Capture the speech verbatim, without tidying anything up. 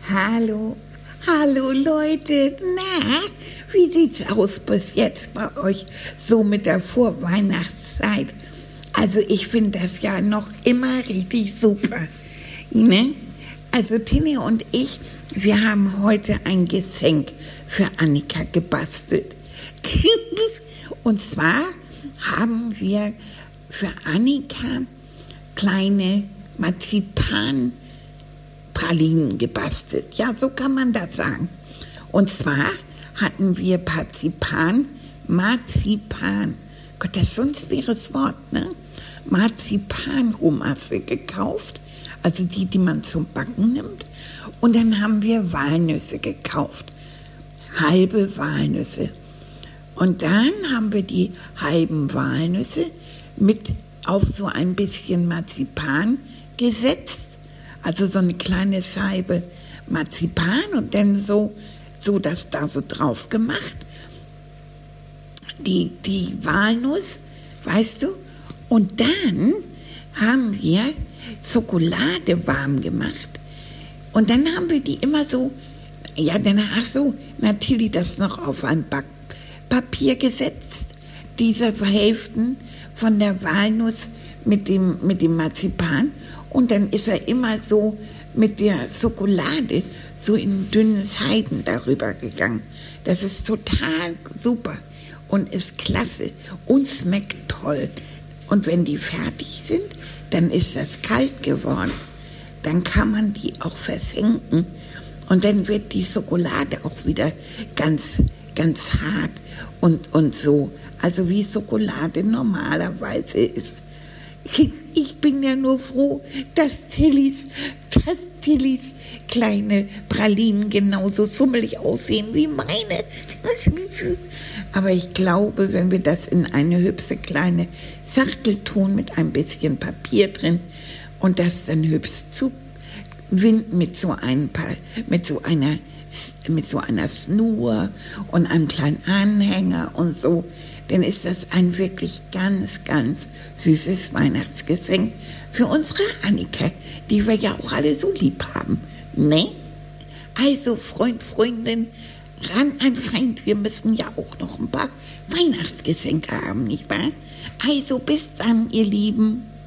Hallo, hallo Leute, na, wie sieht's aus bis jetzt bei euch so mit der Vorweihnachtszeit? Also ich finde das ja noch immer richtig super, ne? Also Tini und ich, wir haben heute ein Geschenk für Annika gebastelt. Und zwar haben wir für Annika kleine Marzipanpralinen gebastelt. Ja, so kann man das sagen. Und zwar hatten wir Marzipan, Marzipan, Gott, das ist so ein schweres Wort, ne? Marzipanrohmasse gekauft, also die, die man zum Backen nimmt. Und dann haben wir Walnüsse gekauft, halbe Walnüsse. Und dann haben wir die halben Walnüsse mit auf so ein bisschen Marzipan gesetzt, also so eine kleine Scheibe Marzipan und dann so, so das da so drauf gemacht. Die, die Walnuss, weißt du? Und dann haben wir Schokolade warm gemacht. Und dann haben wir die immer so, ja, dann, ach so, natürlich das noch auf ein Backpapier gesetzt, diese Hälften von der Walnuss mit dem, mit dem Marzipan. Und dann ist er immer so mit der Schokolade so in dünnen Scheiben darüber gegangen. Das ist total super und ist klasse und schmeckt toll. Und wenn die fertig sind, dann ist das kalt geworden. Dann kann man die auch versenken und dann wird die Schokolade auch wieder ganz, ganz hart und, und so. Also wie Schokolade normalerweise ist. Ich, ich bin ja nur froh, dass Tillys, dass Tillys kleine Pralinen genauso summelig aussehen wie meine. Aber ich glaube, wenn wir das in eine hübsche kleine Schachtel tun mit ein bisschen Papier drin und das dann hübsch zuwinden mit so ein paar, mit so einer, mit so einer Schnur und einem kleinen Anhänger und so, dann ist das ein wirklich ganz, ganz süßes Weihnachtsgeschenk für unsere Annika, die wir ja auch alle so lieb haben, ne? Also Freund, Freundin, ran ein Feind, wir müssen ja auch noch ein paar Weihnachtsgeschenke haben, nicht wahr? Also bis dann, ihr Lieben.